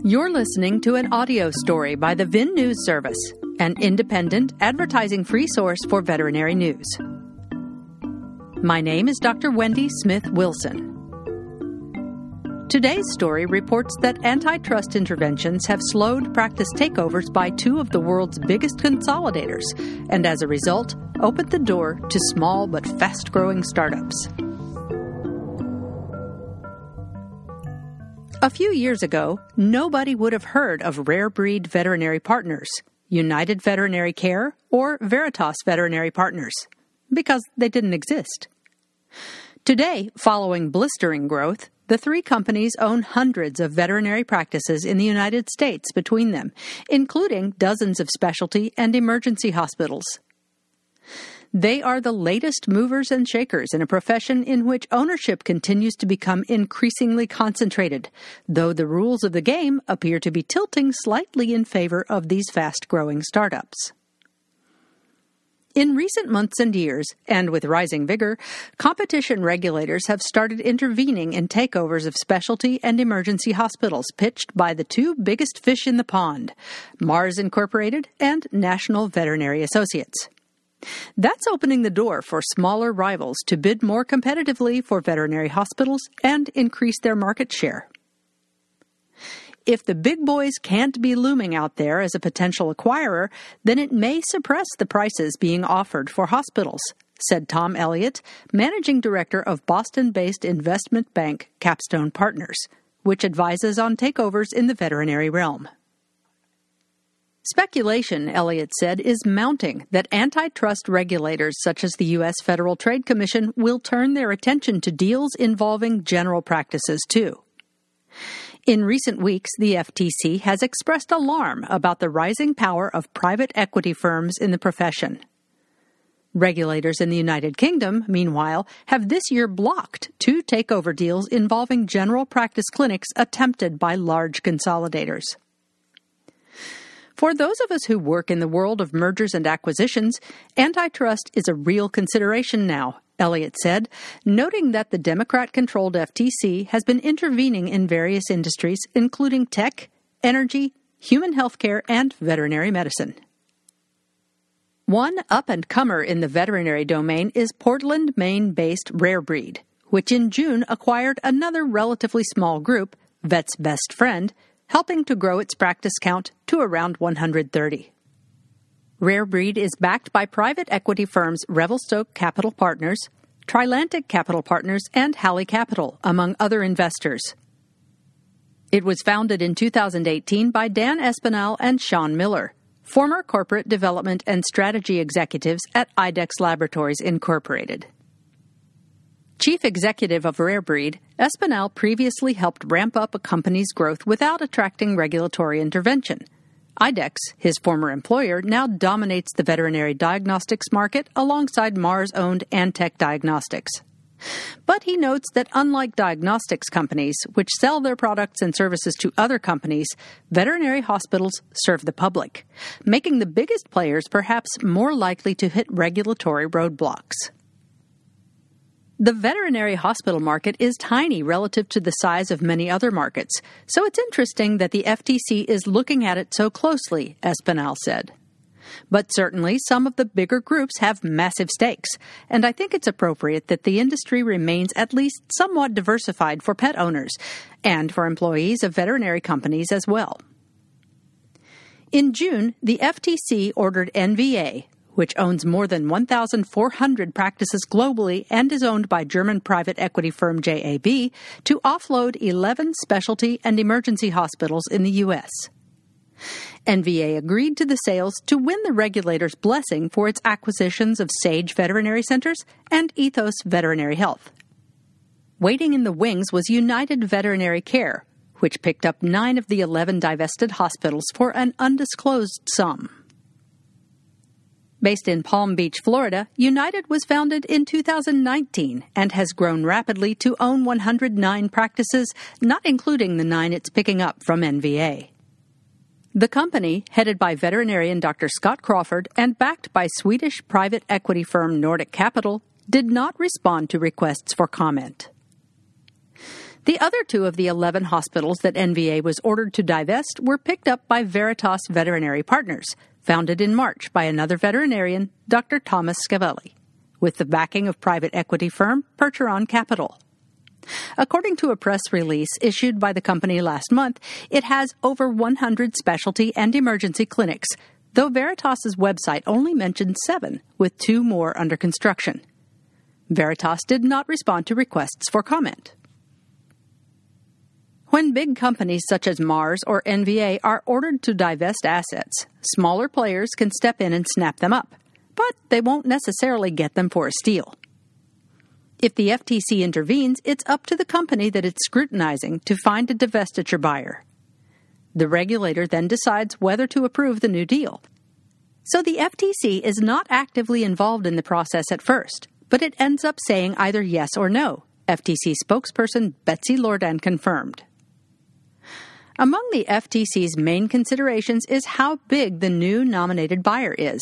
You're listening to an audio story by the VIN News Service, an independent, advertising-free source for veterinary news. My name is Dr. Wendy Smith Wilson. Today's story reports that antitrust interventions have slowed practice takeovers by two of the world's biggest consolidators, and as a result, opened the door to small but fast-growing startups. A few years ago, nobody would have heard of Rare Breed Veterinary Partners, United Veterinary Care, or Veritas Veterinary Partners, because they didn't exist. Today, following blistering growth, the three companies own hundreds of veterinary practices in the United States between them, including dozens of specialty and emergency hospitals. They are the latest movers and shakers in a profession in which ownership continues to become increasingly concentrated, though the rules of the game appear to be tilting slightly in favor of these fast-growing startups. In recent months and years, and with rising vigor, competition regulators have started intervening in takeovers of specialty and emergency hospitals pitched by the two biggest fish in the pond, Mars Incorporated and National Veterinary Associates. That's opening the door for smaller rivals to bid more competitively for veterinary hospitals and increase their market share. If the big boys can't be looming out there as a potential acquirer, then it may suppress the prices being offered for hospitals, said Tom Elliott, managing director of Boston-based investment bank Capstone Partners, which advises on takeovers in the veterinary realm. Speculation, Elliott said, is mounting that antitrust regulators such as the U.S. Federal Trade Commission will turn their attention to deals involving general practices, too. In recent weeks, the FTC has expressed alarm about the rising power of private equity firms in the profession. Regulators in the United Kingdom, meanwhile, have this year blocked two takeover deals involving general practice clinics attempted by large consolidators. For those of us who work in the world of mergers and acquisitions, antitrust is a real consideration now, Elliott said, noting that the Democrat-controlled FTC has been intervening in various industries, including tech, energy, human health care, and veterinary medicine. One up-and-comer in the veterinary domain is Portland, Maine-based Rare Breed, which in June acquired another relatively small group, Vet's Best Friend, helping to grow its practice count to around 130. Rare Breed is backed by private equity firms Revelstoke Capital Partners, Trilantic Capital Partners, and Halley Capital, among other investors. It was founded in 2018 by Dan Espinal and Sean Miller, former corporate development and strategy executives at IDEX Laboratories Incorporated. Chief executive of Rare Breed, Espinal previously helped ramp up a company's growth without attracting regulatory intervention. IDEX, his former employer, now dominates the veterinary diagnostics market alongside Mars-owned Antech Diagnostics. But he notes that unlike diagnostics companies, which sell their products and services to other companies, veterinary hospitals serve the public, making the biggest players perhaps more likely to hit regulatory roadblocks. The veterinary hospital market is tiny relative to the size of many other markets, so it's interesting that the FTC is looking at it so closely, Espinal said. But certainly some of the bigger groups have massive stakes, and I think it's appropriate that the industry remains at least somewhat diversified for pet owners and for employees of veterinary companies as well. In June, the FTC ordered NVA, which owns more than 1,400 practices globally and is owned by German private equity firm JAB, to offload 11 specialty and emergency hospitals in the U.S. NVA agreed to the sales to win the regulator's blessing for its acquisitions of Sage Veterinary Centers and Ethos Veterinary Health. Waiting in the wings was United Veterinary Care, which picked up 9 of the 11 divested hospitals for an undisclosed sum. Based in Palm Beach, Florida, United was founded in 2019 and has grown rapidly to own 109 practices, not including the 9 it's picking up from NVA. The company, headed by veterinarian Dr. Scott Crawford and backed by Swedish private equity firm Nordic Capital, did not respond to requests for comment. The other 2 of the 11 hospitals that NVA was ordered to divest were picked up by Veritas Veterinary Partners, founded in March by another veterinarian, Dr. Thomas Scavelli, with the backing of private equity firm Percheron Capital. According to a press release issued by the company last month, it has over 100 specialty and emergency clinics, though Veritas's website only mentioned 7, with 2 more under construction. Veritas did not respond to requests for comment. When big companies such as Mars or NVA are ordered to divest assets, smaller players can step in and snap them up, but they won't necessarily get them for a steal. If the FTC intervenes, it's up to the company that it's scrutinizing to find a divestiture buyer. The regulator then decides whether to approve the new deal. So the FTC is not actively involved in the process at first, but it ends up saying either yes or no, FTC spokesperson Betsy Lordan confirmed. Among the FTC's main considerations is how big the new nominated buyer is.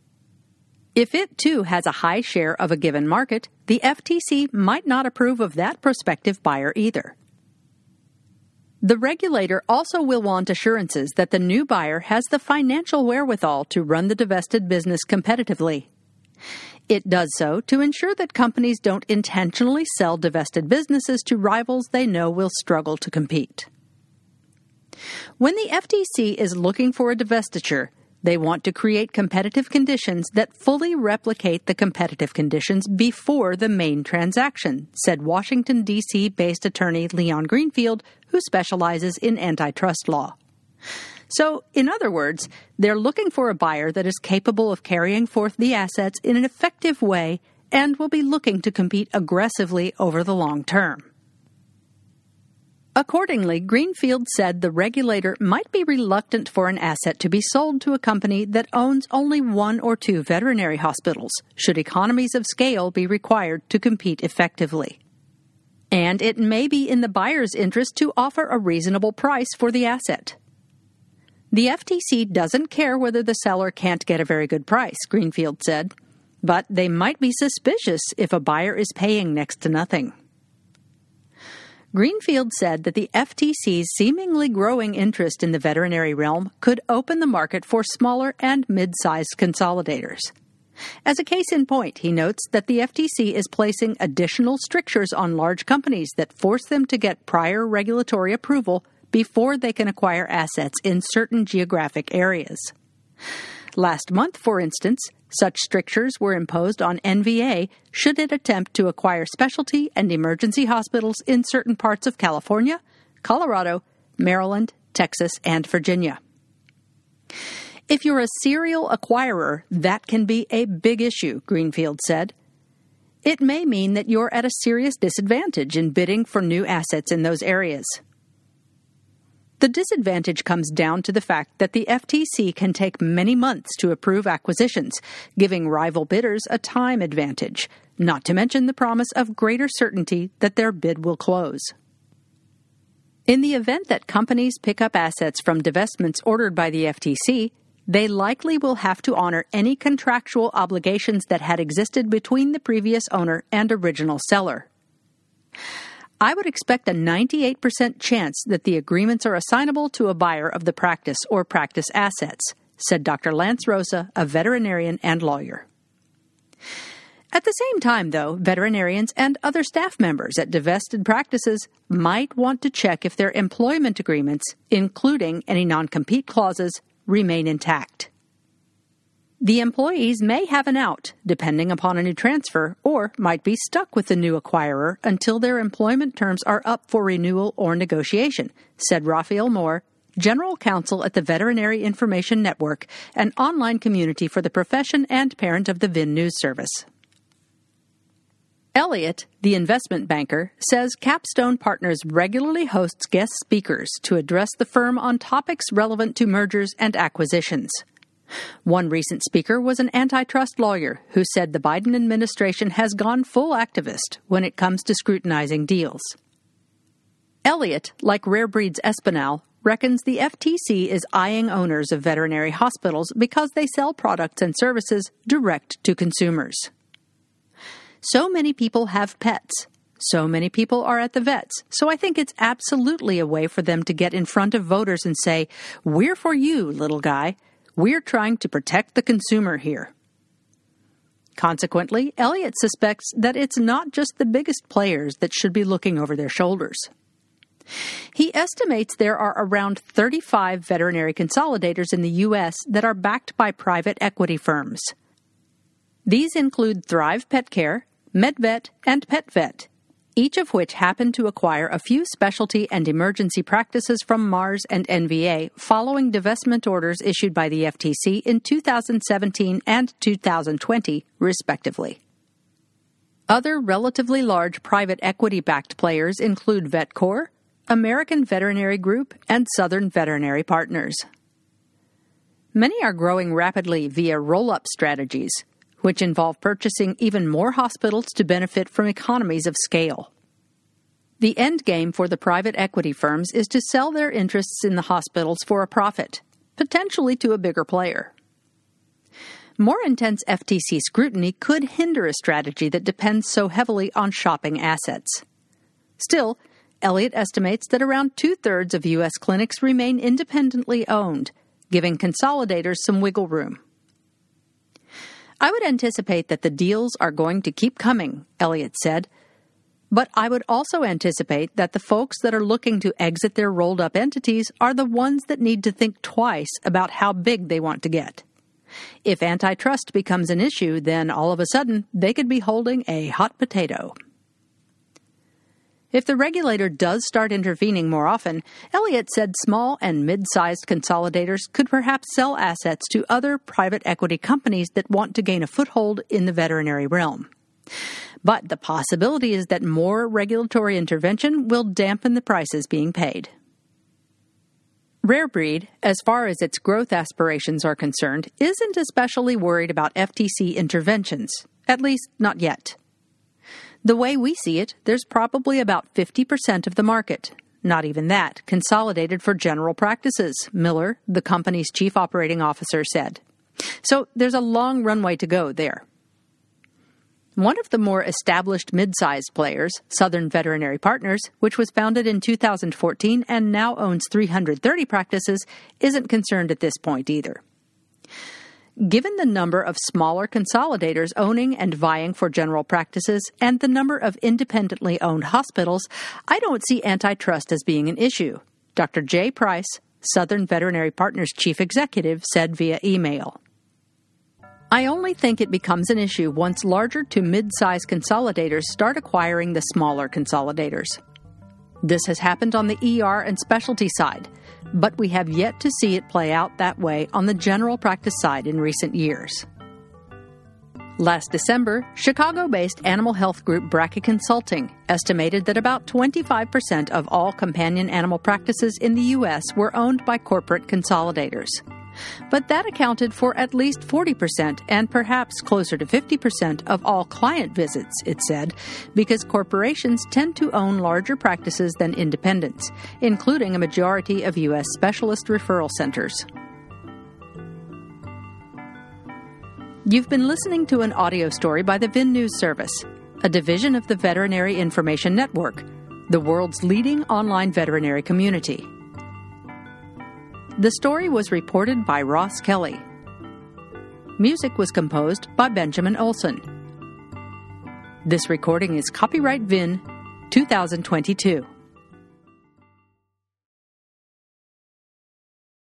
If it, too, has a high share of a given market, the FTC might not approve of that prospective buyer either. The regulator also will want assurances that the new buyer has the financial wherewithal to run the divested business competitively. It does so to ensure that companies don't intentionally sell divested businesses to rivals they know will struggle to compete. When the FTC is looking for a divestiture, they want to create competitive conditions that fully replicate the competitive conditions before the main transaction, said Washington, D.C.-based attorney Leon Greenfield, who specializes in antitrust law. So, in other words, they're looking for a buyer that is capable of carrying forth the assets in an effective way and will be looking to compete aggressively over the long term. Accordingly, Greenfield said the regulator might be reluctant for an asset to be sold to a company that owns only 1 or 2 veterinary hospitals, should economies of scale be required to compete effectively. And it may be in the buyer's interest to offer a reasonable price for the asset. The FTC doesn't care whether the seller can't get a very good price, Greenfield said, but they might be suspicious if a buyer is paying next to nothing. Greenfield said that the FTC's seemingly growing interest in the veterinary realm could open the market for smaller and mid-sized consolidators. As a case in point, he notes that the FTC is placing additional strictures on large companies that force them to get prior regulatory approval before they can acquire assets in certain geographic areas. Last month, for instance, such strictures were imposed on NVA should it attempt to acquire specialty and emergency hospitals in certain parts of California, Colorado, Maryland, Texas, and Virginia. If you're a serial acquirer, that can be a big issue, Greenfield said. It may mean that you're at a serious disadvantage in bidding for new assets in those areas. The disadvantage comes down to the fact that the FTC can take many months to approve acquisitions, giving rival bidders a time advantage, not to mention the promise of greater certainty that their bid will close. In the event that companies pick up assets from divestments ordered by the FTC, they likely will have to honor any contractual obligations that had existed between the previous owner and original seller. I would expect a 98% chance that the agreements are assignable to a buyer of the practice or practice assets, said Dr. Lance Rosa, a veterinarian and lawyer. At the same time, though, veterinarians and other staff members at divested practices might want to check if their employment agreements, including any non-compete clauses, remain intact. The employees may have an out, depending upon a new transfer, or might be stuck with the new acquirer until their employment terms are up for renewal or negotiation, said Raphael Moore, General Counsel at the Veterinary Information Network, an online community for the profession and parent of the VIN News Service. Elliott, the investment banker, says Capstone Partners regularly hosts guest speakers to address the firm on topics relevant to mergers and acquisitions. One recent speaker was an antitrust lawyer who said the Biden administration has gone full activist when it comes to scrutinizing deals. Elliott, like Rare Breeds Espinal, reckons the FTC is eyeing owners of veterinary hospitals because they sell products and services direct to consumers. So many people have pets, So many people are at the vets, so I think it's absolutely a way for them to get in front of voters and say, "We're for you, little guy. We're trying to protect the consumer here." Consequently, Elliott suspects that it's not just the biggest players that should be looking over their shoulders. He estimates there are around 35 veterinary consolidators in the U.S. that are backed by private equity firms. These include Thrive Pet Care, MedVet, and PetVet, each of which happen to acquire a few specialty and emergency practices from Mars and NVA following divestment orders issued by the FTC in 2017 and 2020, respectively. Other relatively large private equity-backed players include VetCor, American Veterinary Group, and Southern Veterinary Partners. Many are growing rapidly via roll-up strategies, which involve purchasing even more hospitals to benefit from economies of scale. The end game for the private equity firms is to sell their interests in the hospitals for a profit, potentially to a bigger player. More intense FTC scrutiny could hinder a strategy that depends so heavily on shopping assets. Still, Elliott estimates that around 2/3 of U.S. clinics remain independently owned, giving consolidators some wiggle room. "I would anticipate that the deals are going to keep coming," Elliott said. "But I would also anticipate that the folks that are looking to exit their rolled-up entities are the ones that need to think twice about how big they want to get. If antitrust becomes an issue, then all of a sudden they could be holding a hot potato." If the regulator does start intervening more often, Elliott said small and mid-sized consolidators could perhaps sell assets to other private equity companies that want to gain a foothold in the veterinary realm. But the possibility is that more regulatory intervention will dampen the prices being paid. Rarebreed, as far as its growth aspirations are concerned, isn't especially worried about FTC interventions, at least not yet. The way we see it, there's probably about 50% of the market, not even that, consolidated for general practices, Miller, the company's chief operating officer, said. So there's a long runway to go there. One of the more established mid-sized players, Southern Veterinary Partners, which was founded in 2014 and now owns 330 practices, isn't concerned at this point either. Given the number of smaller consolidators owning and vying for general practices and the number of independently owned hospitals, I don't see antitrust as being an issue, Dr. Jay Price, Southern Veterinary Partners chief executive, said via email. "I only think it becomes an issue once larger to mid-sized consolidators start acquiring the smaller consolidators. This has happened on the ER and specialty side, but we have yet to see it play out that way on the general practice side in recent years." Last December, Chicago-based animal health group Bracket Consulting estimated that about 25% of all companion animal practices in the U.S. were owned by corporate consolidators. But that accounted for at least 40% and perhaps closer to 50% of all client visits, it said, because corporations tend to own larger practices than independents, including a majority of U.S. specialist referral centers. You've been listening to an audio story by the VIN News Service, a division of the Veterinary Information Network, the world's leading online veterinary community. The story was reported by Ross Kelly. Music was composed by Benjamin Olson. This recording is copyright VIN 2022.